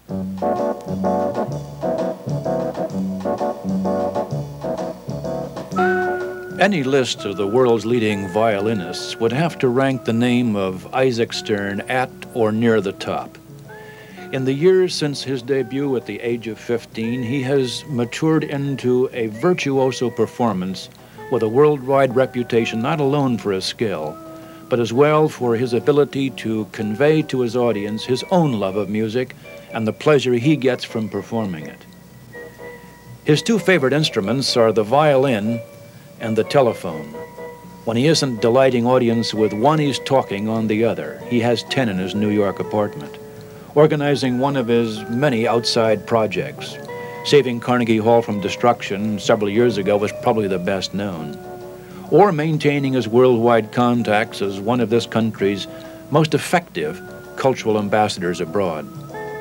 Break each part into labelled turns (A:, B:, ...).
A: Any list of the world's leading violinists would have to rank the name of Isaac Stern at or near the top. In the years since his debut at the age of 15, he has matured into a virtuoso performance with a worldwide reputation not alone for his skill, but as well for his ability to convey to his audience his own love of music and the pleasure he gets from performing it. His two favorite instruments are the violin and the telephone. When he isn't delighting audience with one, he's talking on the other. He has 10 in his New York apartment. Organizing one of his many outside projects. Saving Carnegie Hall from destruction several years ago was probably the best known. Or maintaining his worldwide contacts as one of this country's most effective cultural ambassadors abroad.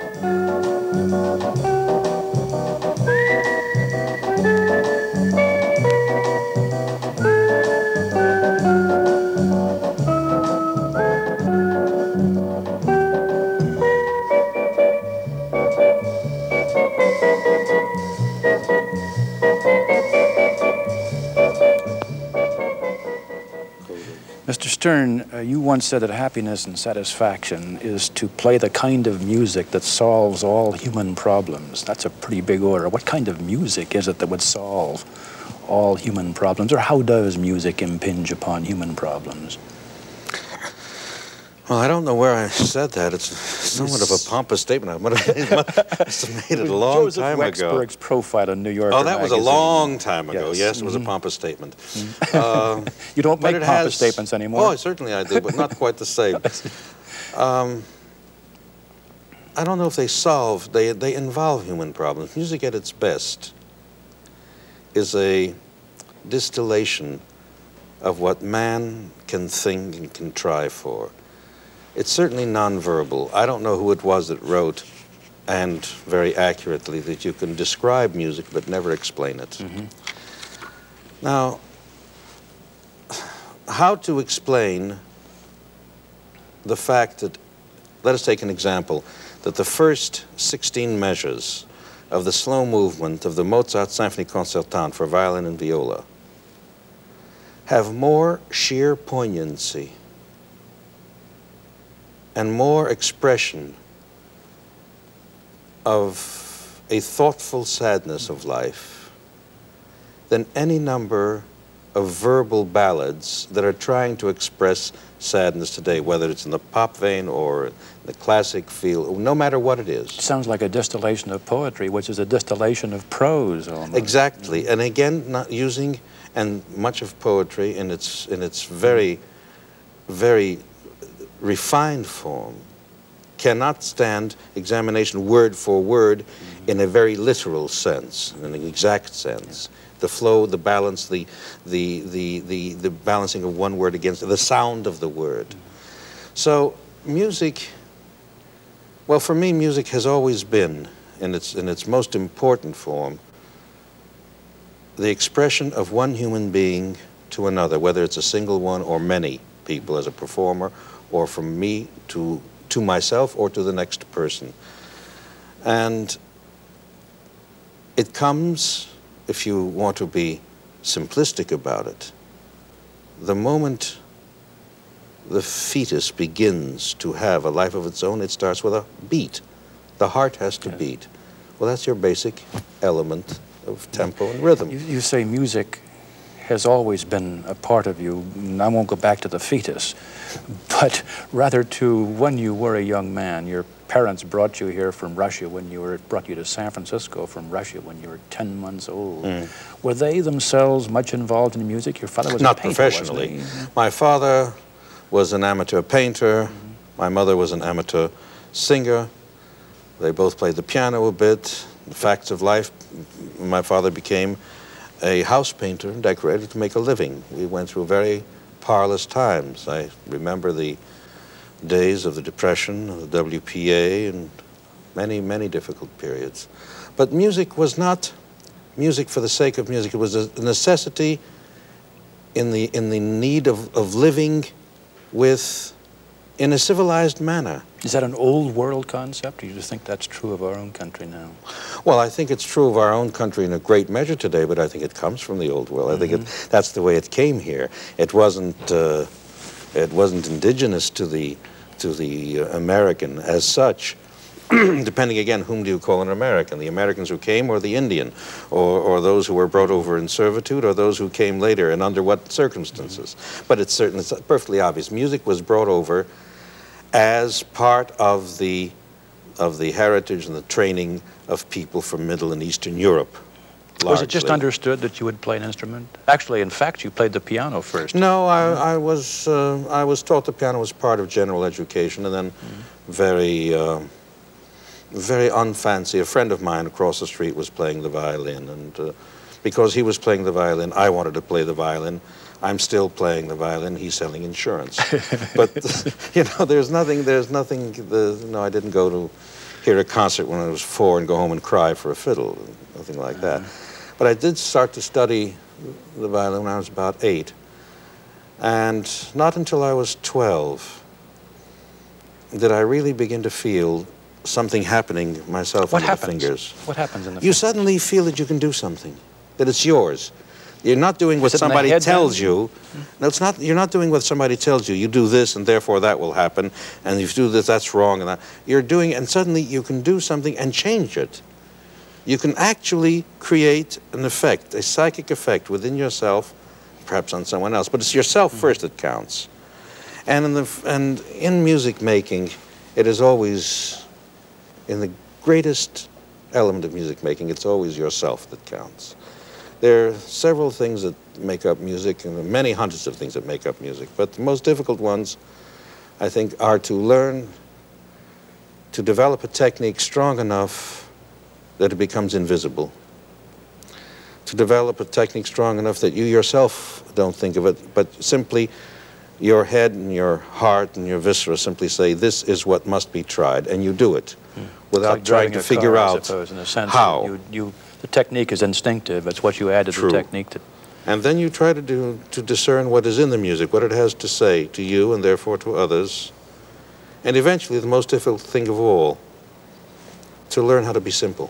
A: Mr. Stern, you once said that happiness and satisfaction is to play the kind of music that solves all human problems. That's a pretty big order. What kind of music is it that would solve all human problems, or how does music impinge upon human problems?
B: Well, I don't know where I said that. It's somewhat of a pompous statement. I must have made it a long time ago.
A: Joseph Wexburg's profile in New York.
B: Oh, that was a long time ago. Yes, it was a pompous statement.
A: You don't make pompous statements anymore?
B: Oh, certainly I do, but not quite the same. I don't know if they solve, they involve human problems. Music at its best is a distillation of what man can think and contrive for. It's certainly nonverbal. I don't know who it was that wrote, and very accurately, that you can describe music but never explain it. Now, how to explain the fact that, let us take an example, that the first 16 measures of the slow movement of the Mozart Symphony Concertante for violin and viola have more sheer poignancy and more expression of a thoughtful sadness of life than any number of verbal ballads that are trying to express sadness today, whether it's in the pop vein or the classic field, no matter what it is.
A: It sounds like a distillation of poetry, which is a distillation of prose almost.
B: Exactly, and again, not using, and much of poetry in its very, very refined form cannot stand examination word for word in a very literal sense, in an exact sense. The flow, the balance, the balancing of one word against the sound of the word. So music, well, for me, music has always been, in its most important form, the expression of one human being to another, whether it's a single one or many people as a performer, or from me to myself or to the next person. And it comes, if you want to be simplistic about it, the moment the fetus begins to have a life of its own, it starts with a beat. The heart has to beat. Well, that's your basic element of tempo and rhythm.
A: You say music has always been a part of you, and I won't go back to the fetus, but rather to when you were a young man. Your parents brought you here from Russia brought you to San Francisco from Russia when you were 10 months old. Were they themselves much involved in music? Your father was
B: not
A: a painter,
B: professionally.
A: Wasn't he?
B: My father was an amateur painter. My mother was an amateur singer. They both played the piano a bit. The facts of life, my father became a house painter and decorator to make a living. We went through very parlous times. I remember the days of the Depression, of the WPA, and many, many difficult periods. But music was not music for the sake of music. It was a necessity in the need of living with in a civilized manner.
A: Is that an old world concept, or do you just think that's true of our own country now?
B: Well, I think it's true of our own country in a great measure today, but I think it comes from the old world. I think that's the way it came here. It wasn't indigenous to the American as such. Depending again, whom do you call an American? The Americans who came, or the Indian, or those who were brought over in servitude, or those who came later, and under what circumstances? But it's perfectly obvious. Music was brought over as part of the heritage and the training of people from Middle and Eastern Europe. Largely.
A: Was it just understood that you would play an instrument? Actually, in fact, you played the piano first.
B: No, I was taught the piano was part of general education, and then very unfancy. A friend of mine across the street was playing the violin, and because he was playing the violin, I wanted to play the violin. I'm still playing the violin. He's selling insurance. But you know, there's nothing. No, I didn't go to hear a concert when I was 4 and go home and cry for a fiddle. Nothing like that. But I did start to study the violin when I was about 8, and not until I was 12 did I really begin to feel something happening myself in the fingers.
A: What happens in the fingers?
B: You suddenly feel that you can do something, that it's yours. You're not doing what somebody tells you. No, it's not. You're not doing what somebody tells you. You do this, and therefore that will happen. And if you do this, that's wrong. And that you're doing, and suddenly you can do something and change it. You can actually create an effect, a psychic effect within yourself, perhaps on someone else. But it's yourself first that counts. And in music making, it is always, in the greatest element of music making, it's always yourself that counts. There are several things that make up music, and there are many hundreds of things that make up music. But the most difficult ones, I think, are to learn to develop a technique strong enough that it becomes invisible. To develop a technique strong enough that you yourself don't think of it, but simply your head and your heart and your viscera simply say, this is what must be tried, and you do it without trying to figure out how.
A: The technique is instinctive. It's what you add to the technique.
B: And then you try to discern what is in the music, what it has to say to you and therefore to others. And eventually, the most difficult thing of all, to learn how to be simple.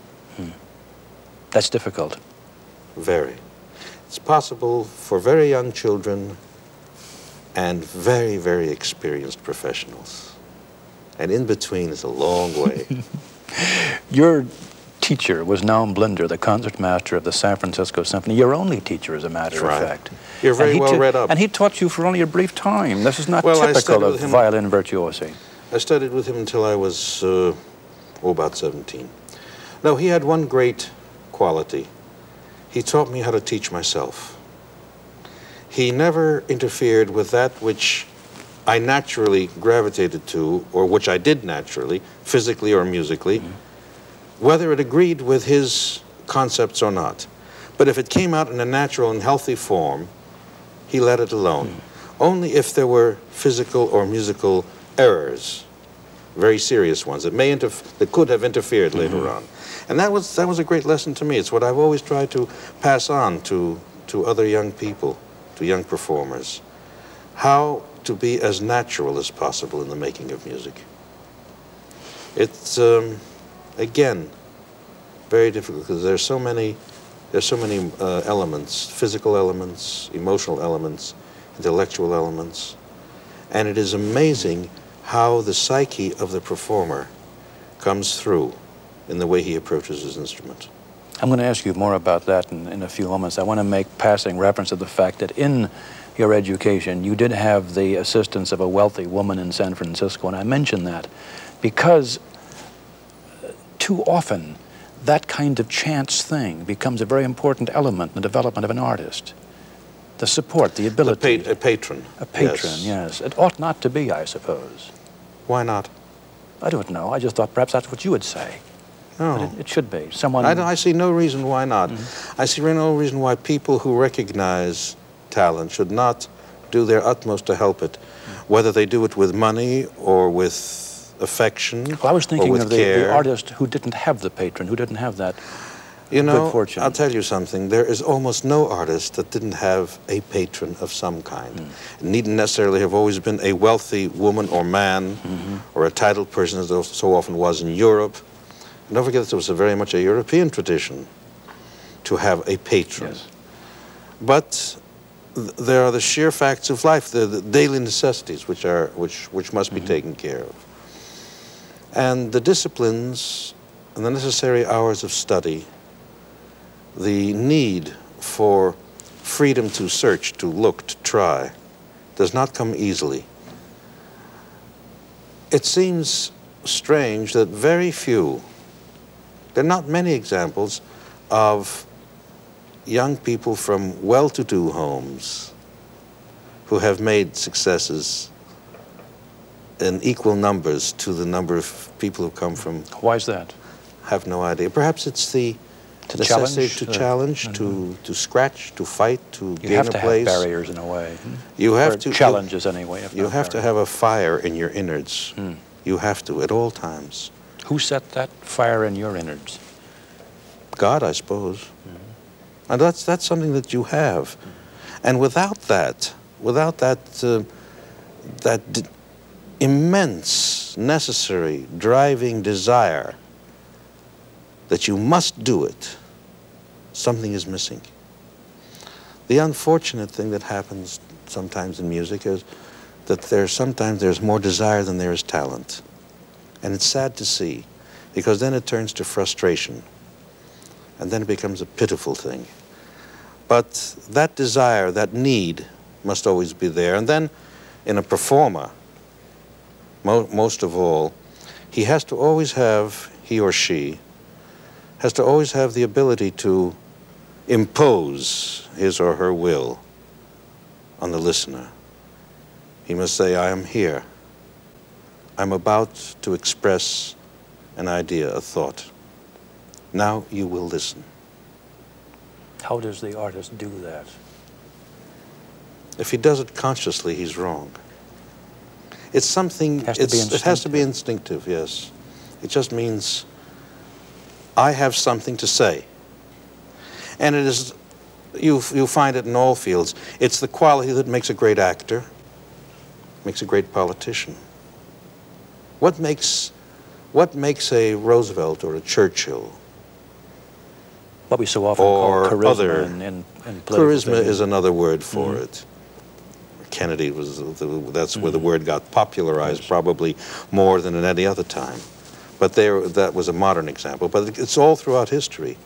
A: That's difficult.
B: Very. It's possible for very young children and very, very experienced professionals. And in between is a long way.
A: Your teacher was Naum Blinder, the concertmaster of the San Francisco Symphony. Your only teacher, as a matter of fact.
B: You're very well read up.
A: And he taught you for only a brief time. This is not typical of violin virtuosi.
B: I studied with him until I was about 17. No, he had one great quality. He taught me how to teach myself. He never interfered with that which I naturally gravitated to, or which I did naturally, physically or musically, whether it agreed with his concepts or not. But if it came out in a natural and healthy form, he let it alone. Only if there were physical or musical errors, very serious ones, that could have interfered later on. And that was a great lesson to me. It's what I've always tried to pass on to other young people, to young performers. How to be as natural as possible in the making of music. It's again, very difficult because there's so many elements, physical elements, emotional elements, intellectual elements, and it is amazing how the psyche of the performer comes through in the way he approaches his instrument.
A: I'm going to ask you more about that in a few moments. I want to make passing reference to the fact that in your education, you did have the assistance of a wealthy woman in San Francisco, and I mention that because too often that kind of chance thing becomes a very important element in the development of an artist. The support, the ability.
B: A patron.
A: A patron, yes. It ought not to be, I suppose.
B: Why not?
A: I don't know. I just thought perhaps that's what you would say.
B: No.
A: But it should be. Someone.
B: I see no reason why not. I see no reason why people who recognize talent should not do their utmost to help it, whether they do it with money or with affection.
A: Well, I was thinking of the artist who didn't have the patron, who didn't have that.
B: You know,
A: good fortune.
B: I'll tell you something. There is almost no artist that didn't have a patron of some kind. It needn't necessarily have always been a wealthy woman or man or a titled person, as it so often was in Europe. And don't forget that it was very much a European tradition to have a patron.
A: Yes.
B: But there are the sheer facts of life, the daily necessities which must be taken care of. And the disciplines and the necessary hours of study, the need for freedom to search, to look, to try, does not come easily. It seems strange that very few, there are not many examples of young people from well-to-do homes who have made successes in equal numbers to the number of people who come from...
A: Why is that?
B: Have no idea. Perhaps it's the
A: To
B: necessity
A: challenge?
B: to challenge, to scratch, to fight, to
A: You
B: gain
A: have
B: a
A: to
B: place.
A: have barriers in a way.
B: You have
A: Or
B: to
A: challenges anyway. if
B: You
A: not
B: have to
A: barriers.
B: have a fire in your innards. You have to at all times.
A: Who set that fire in your innards?
B: God, I suppose. And that's something that you have. And without that immense, necessary, driving desire that you must do it, something is missing. The unfortunate thing that happens sometimes in music is that sometimes there's more desire than there is talent. And it's sad to see, because then it turns to frustration. And then it becomes a pitiful thing. But that desire, that need, must always be there. And then in a performer, most of all, he has to always have, he or she, has to always have the ability to impose his or her will on the listener. He must say, I am here. I'm about to express an idea, a thought. Now you will listen.
A: How does the artist do that?
B: If he does it consciously, he's wrong. It's something,
A: It has to be
B: instinctive, yes. It just means, I have something to say. And it is, you find it in all fields. It's the quality that makes a great actor, makes a great politician. What makes a Roosevelt or a Churchill?
A: What we so often
B: Or
A: call charisma
B: other-
A: in political
B: Charisma
A: thinking.
B: is another word for it. Kennedy was, that's where the word got popularized, probably more than at any other time. But that was a modern example. But it's all throughout history.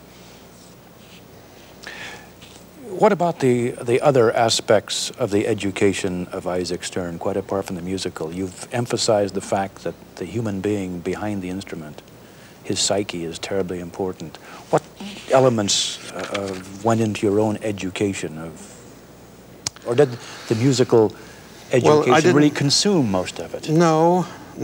A: What about the other aspects of the education of Isaac Stern, quite apart from the musical? You've emphasized the fact that the human being behind the instrument, his psyche, is terribly important. What elements went into your own education or did the musical education really consume most of it?
B: No,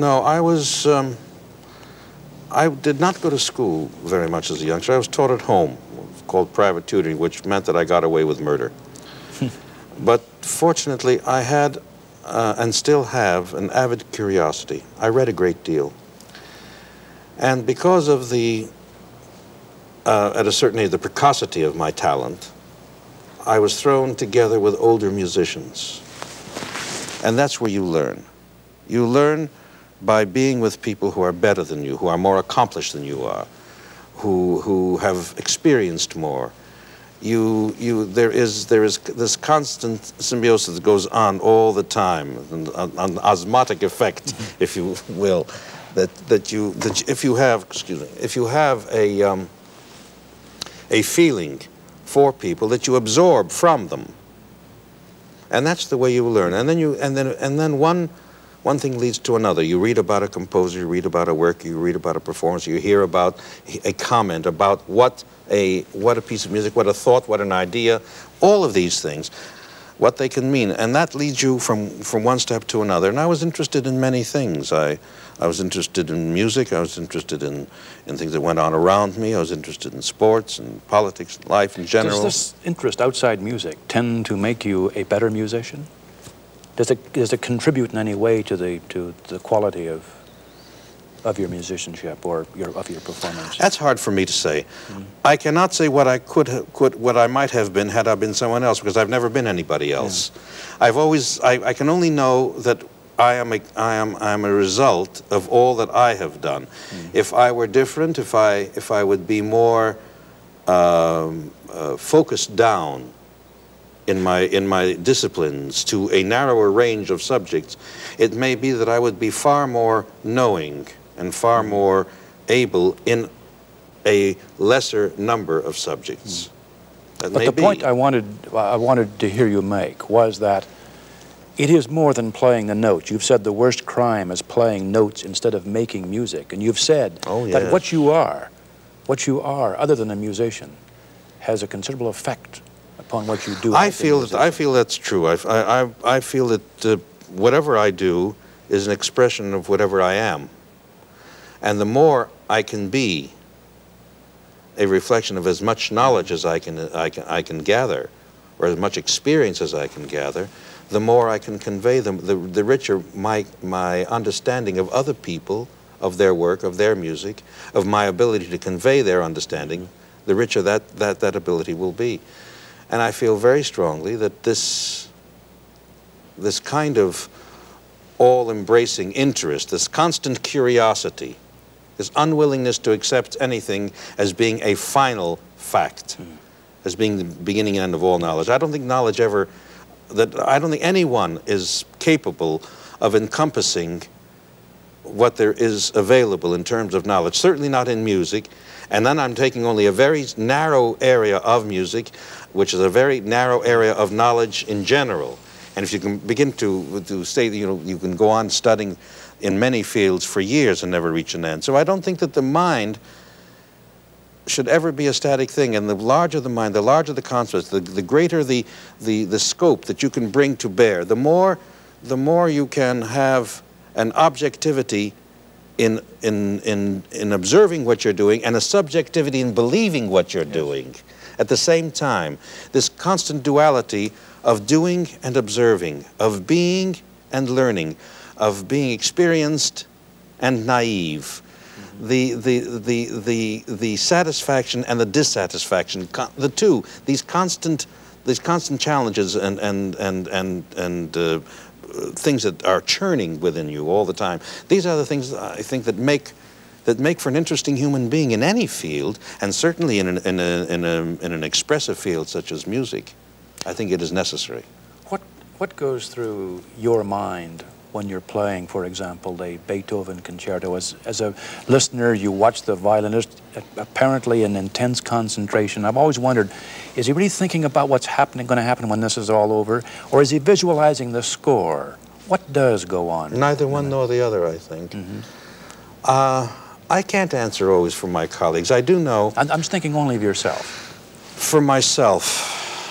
B: I did not go to school very much as a youngster. I was taught at home, called private tutoring, which meant that I got away with murder. But fortunately, I had and still have an avid curiosity. I read a great deal. And because of at a certain age, the precocity of my talent, I was thrown together with older musicians. And that's where you learn. You learn by being with people who are better than you, who are more accomplished than you are, who have experienced more. There is this constant symbiosis that goes on all the time, an osmotic effect, if you will, that if you have a feeling for people that you absorb from them, and that's the way you learn. And then one thing leads to another. You read about a composer, you read about a work, you read about a performance, you hear about a comment about what a piece of music, what a thought, what an idea, all of these things, what they can mean. And that leads you from one step to another. And I was interested in many things. I was interested in music, I was interested in things that went on around me, I was interested in sports and politics, life in general.
A: Does this interest outside music tend to make you a better musician? Does it contribute in any way to the quality of of your musicianship or of your performance?
B: That's hard for me to say. I cannot say what I what I might have been had I been someone else, because I've never been anybody else. I've always, I can only know that I am a result of all that I have done. If I were different, if I would be more focused down in my disciplines to a narrower range of subjects, it may be that I would be far more knowing and far more able in a lesser number of subjects. That
A: But
B: may
A: the
B: be.
A: point I wanted to hear you make was that it is more than playing the notes. You've said the worst crime is playing notes instead of making music, and you've said that what you are, other than a musician, has a considerable effect upon what you do.
B: I feel that's true. I feel that whatever I do is an expression of whatever I am, and the more I can be a reflection of as much knowledge as I can gather, or as much experience as I can gather, the more I can convey them. The richer my understanding of other people, of their work, of their music, of my ability to convey their understanding, the richer that ability will be. And I feel very strongly that this kind of all-embracing interest, this constant curiosity, this unwillingness to accept anything as being a final fact, as being the beginning and end of all knowledge. I don't think knowledge ever, I don't think anyone is capable of encompassing what there is available in terms of knowledge, certainly not in music. And then I'm taking only a very narrow area of music, which is a very narrow area of knowledge in general. And if you can begin to say, you can go on studying in many fields for years and never reach an end. So I don't think that the mind should ever be a static thing. And the larger the mind, the larger the concepts, the greater the scope that you can bring to bear, the more you can have an objectivity in observing what you're doing, and a subjectivity in believing what you're doing at the same time. This constant duality of doing and observing, of being and learning, of being experienced and naive, the satisfaction and the dissatisfaction, the two, these constant challenges and things that are churning within you all the time. These are the things I think that make for an interesting human being in any field, and certainly in an expressive field such as music. I think it is necessary.
A: What goes through your mind when you're playing, for example, a Beethoven concerto? As a listener, you watch the violinist apparently in intense concentration. I've always wondered, is he really thinking about what's going to happen when this is all over, or is he visualizing the score? What does go on?
B: Neither one nor the other, I think. I can't answer always for my colleagues. I do know.
A: I'm just thinking only of yourself.
B: For myself,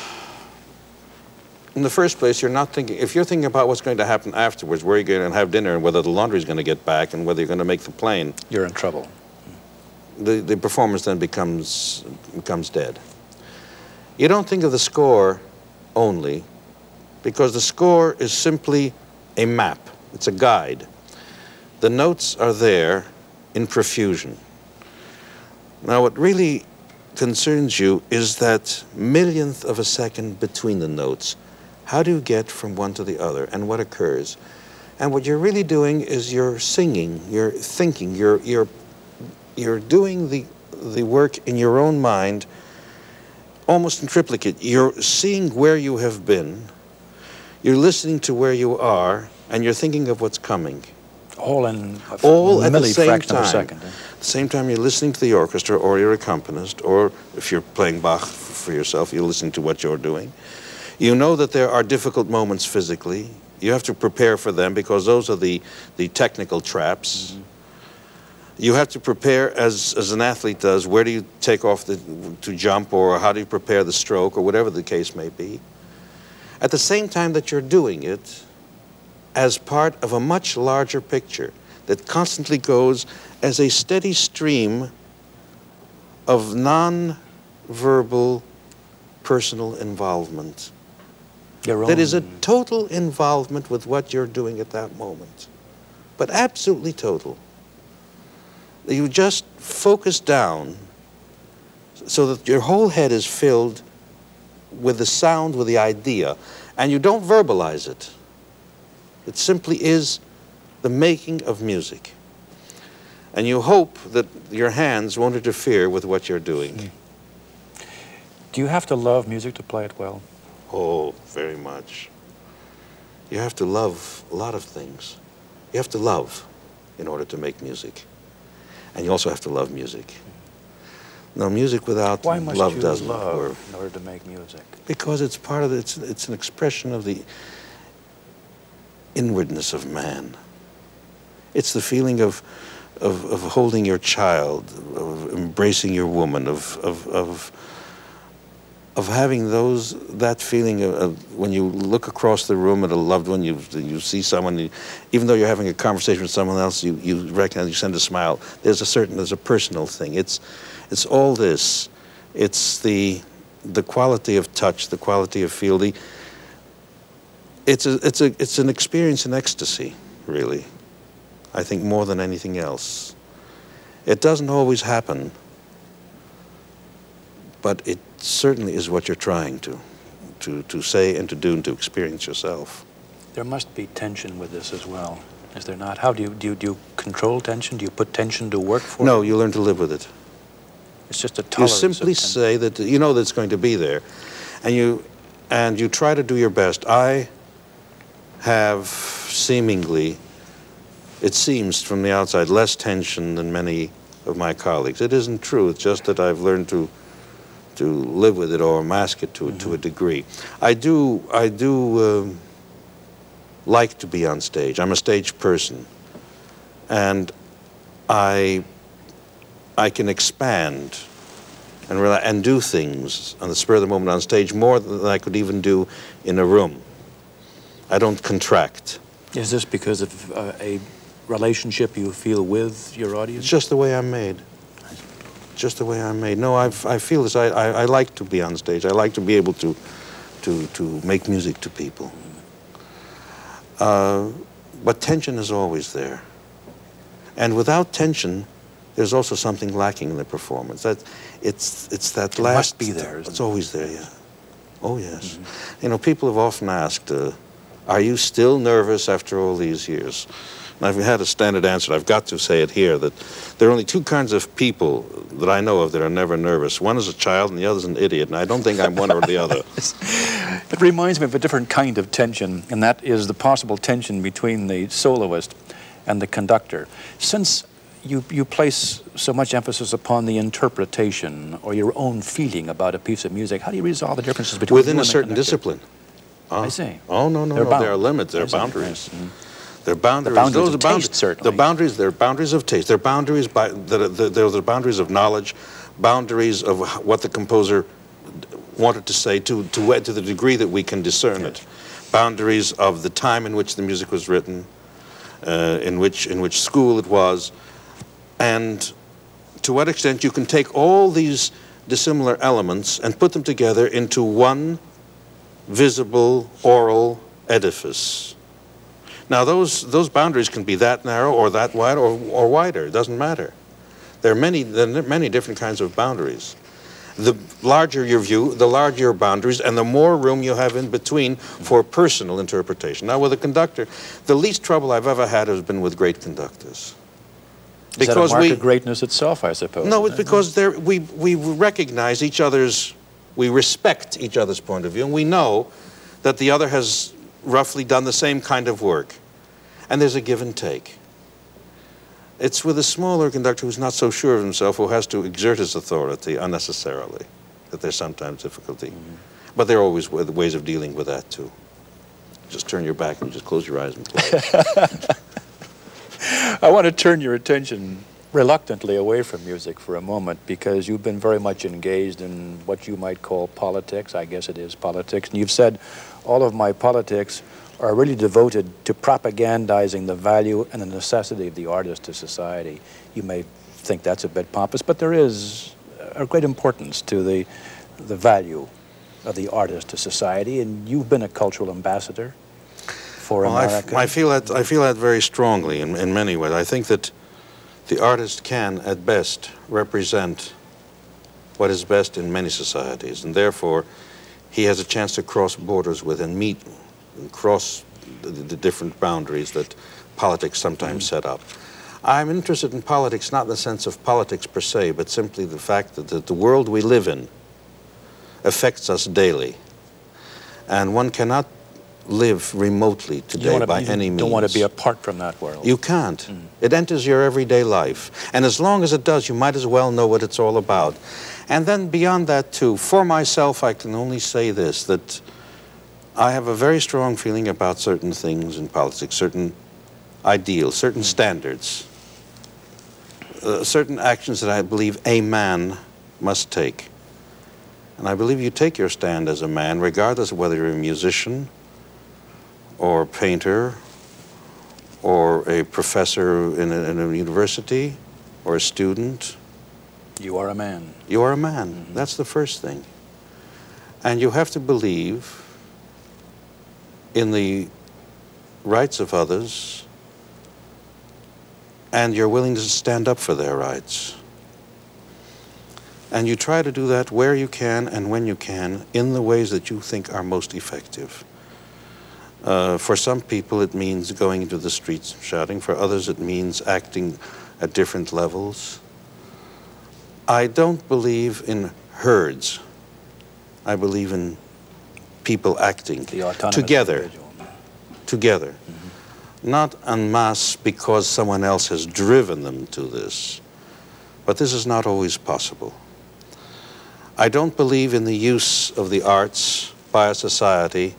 B: in the first place, you're not thinking, if you're thinking about what's going to happen afterwards, where you're going to have dinner, and whether the laundry's going to get back, and whether you're going to make the plane,
A: you're in trouble.
B: The performance then becomes dead. You don't think of the score only, because the score is simply a map. It's a guide. The notes are there in profusion. Now, what really concerns you is that millionth of a second between the notes. How do you get from one to the other, and what occurs? And what you're really doing is you're singing, you're thinking, you're doing the work in your own mind, almost in triplicate. You're seeing where you have been, you're listening to where you are, and you're thinking of what's coming.
A: All in
B: all at the same time.
A: Of a second.
B: At the same time, you're listening to the orchestra or your accompanist, or if you're playing Bach for yourself, you're listening to what you're doing. You know that there are difficult moments physically. You have to prepare for them, because those are the technical traps. You have to prepare as an athlete does. Where do you take off to jump, or how do you prepare the stroke, or whatever the case may be. At the same time that you're doing it, as part of a much larger picture that constantly goes as a steady stream of non-verbal personal involvement. That is a total involvement with what you're doing at that moment, but absolutely total. You just focus down so that your whole head is filled with the sound, with the idea, and you don't verbalize it. It simply is the making of music. And you hope that your hands won't interfere with what you're doing.
A: Do you have to love music to play it well?
B: Oh, very much. You have to love a lot of things. You have to love in order to make music. And you also have to love music. No, music without love doesn't work.
A: Why must you love in order to make music?
B: Because it's part of it's an expression of the inwardness of man. It's the feeling of holding your child, of embracing your woman, of having that feeling of when you look across the room at a loved one, you see someone, even though you're having a conversation with someone else, you recognize, you send a smile. There's a personal thing. It's all this. It's the quality of touch, the quality of feel. It's an experience in ecstasy, really. I think more than anything else. It doesn't always happen, but it certainly is what you're trying to say and to do and to experience yourself.
A: There must be tension with this as well, is there not? How do you control tension? Do you put tension to work for?
B: No, you learn to live with it.
A: It's just a tolerance.
B: You simply say that you know that it's going to be there, and you try to do your best. I have seemingly, it seems from the outside, less tension than many of my colleagues. It isn't true. It's just that I've learned to live with it or mask it to a degree. I do like to be on stage. I'm a stage person, and I can expand and do things on the spur of the moment on stage more than I could even do in a room. I don't contract.
A: Is this because of a relationship you feel with your audience?
B: It's just the way I'm made. Just the way I'm made. No, I feel this. I like to be on stage. I like to be able to make music to people. But tension is always there. And without tension, there's also something lacking in the performance. It's that last. It
A: must be there.
B: It's always there. Yeah. Oh yes. You know, people have often asked, "Are you still nervous after all these years?" And I've had a standard answer. I've got to say it here, that there are only two kinds of people that I know of that are never nervous. One is a child and the other is an idiot, and I don't think I'm one or the other.
A: It reminds me of a different kind of tension, and that is the possible tension between the soloist and the conductor. Since you place so much emphasis upon the interpretation or your own feeling about a piece of music, how do you resolve the differences between
B: within
A: you
B: a
A: and
B: certain
A: the conductor?
B: discipline?
A: I see.
B: Oh, no. There are limits. There are boundaries. There are boundaries.
A: The boundaries of taste, certainly.
B: There are boundaries of taste. There are boundaries there are boundaries of knowledge, boundaries of what the composer wanted to say to the degree that we can discern it. Boundaries of the time in which the music was written, in which school it was, and to what extent you can take all these dissimilar elements and put them together into one visible oral edifice. Now those boundaries can be that narrow or that wide or wider. It doesn't matter. There are many different kinds of boundaries. The larger your view, the larger your boundaries, and the more room you have in between for personal interpretation. Now with a conductor, the least trouble I've ever had has been with great conductors.
A: Is that a mark of greatness itself, I suppose?
B: No, it's because we recognize each other's, we respect each other's point of view, and we know that the other has roughly done the same kind of work. And there's a give and take. It's with a smaller conductor who's not so sure of himself, who has to exert his authority unnecessarily, that there's sometimes difficulty. But there are always ways of dealing with that, too. Just turn your back and just close your eyes and play.
A: I want to turn your attention reluctantly away from music for a moment, because you've been very much engaged in what you might call politics. I guess it is politics. And you've said, all of my politics are really devoted to propagandizing the value and the necessity of the artist to society. You may think that's a bit pompous, but there is a great importance to the value of the artist to society, and you've been a cultural ambassador for America.
B: I feel that very strongly in many ways. I think that The artist can, at best, represent what is best in many societies, and therefore he has a chance to cross borders with and meet and cross the different boundaries that politics sometimes set up. I'm interested in politics not in the sense of politics per se, but simply the fact that the world we live in affects us daily. And one cannot live remotely today by any means.
A: You don't want to be apart from that world.
B: You can't. It enters your everyday life. And as long as it does, you might as well know what it's all about. And then beyond that, too, for myself, I can only say this, that I have a very strong feeling about certain things in politics, certain ideals, certain standards, certain actions that I believe a man must take. And I believe you take your stand as a man, regardless of whether you're a musician or a painter or a professor in a university or a student.
A: You are a man.
B: You are a man. That's the first thing. And you have to believe in the rights of others, and you're willing to stand up for their rights. And you try to do that where you can and when you can in the ways that you think are most effective. For some people it means going into the streets shouting. For others it means acting at different levels. I don't believe in herds. I believe in people acting together. Together. Not en masse because someone else has driven them to this. But this is not always possible. I don't believe in the use of the arts by a society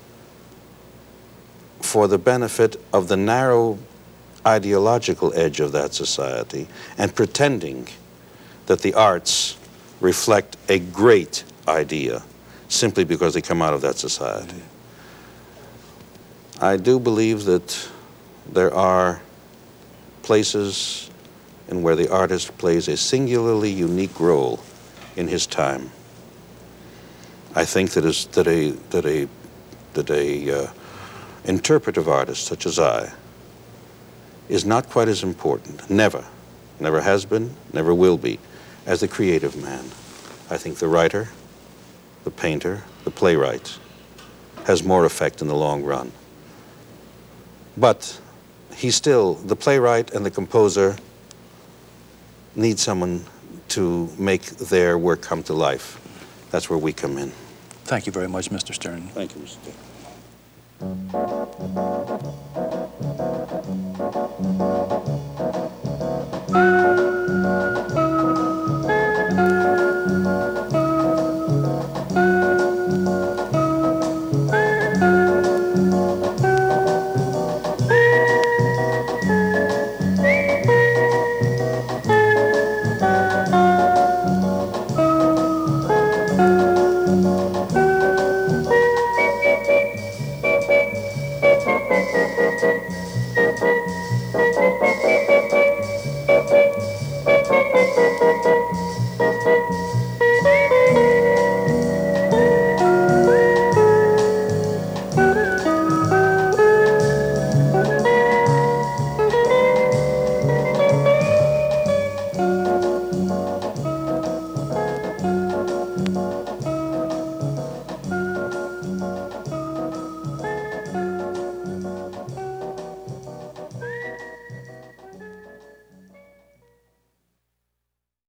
B: for the benefit of the narrow ideological edge of that society and pretending that the arts reflect a great idea simply because they come out of that society. I do believe that there are places in where the artist plays a singularly unique role in his time. I think that a interpretive artist such as I is not quite as important, never has been, never will be, as the creative man. I think the writer, the painter, the playwright has more effect in the long run. But the playwright and the composer need someone to make their work come to life. That's where we come in.
A: Thank you very much, Mr. Stern.
B: Thank you, Mr. Stern.